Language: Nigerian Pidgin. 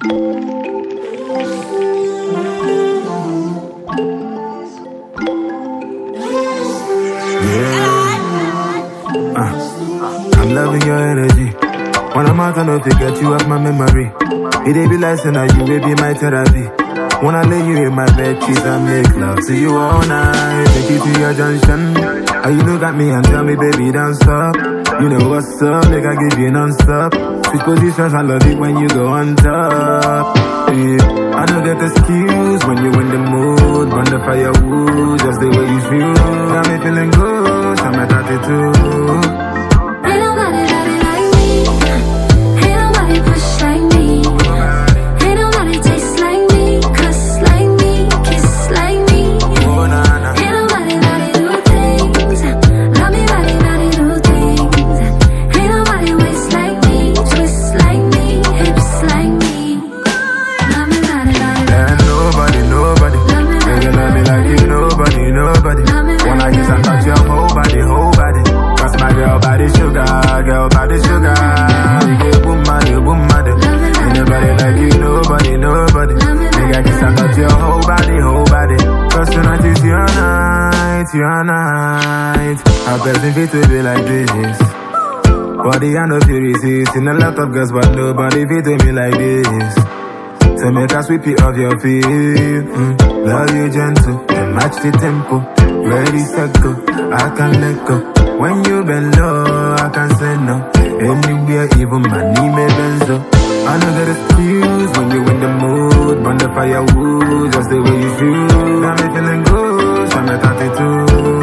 I'm loving your energy. When I'm out, I know to get you off my memory. It be like saying you will be my therapy. When I lay you in my bed, cheese and make love to you all night. Take you to your junction. How you look at me and tell me, baby, don't stop. You know what's up, make I give you non-stop. Switch positions, I love it when you go on top. Yeah. I don't get excuse when you in the mood. Burn the firewood, just the way you feel. Got me feeling good, I'm at 32. Girl, body sugar. You get boom, body. Anybody like you, nobody. Nigga, guess I got your whole body. Cause tonight is your night. How person fit to be like this? Body I know you resist. Seen a lot of girls, but nobody fit to me like this. So make a sweep it off your feet. Love you gentle, and match the tempo. Ready, set, go, I can let go. When you bend low, I can say no. Anywhere, even my knee may bend so. I know that excuse when you in the mood. Burn the firewood, just the way you feel. Got me feeling good, I'm at 32.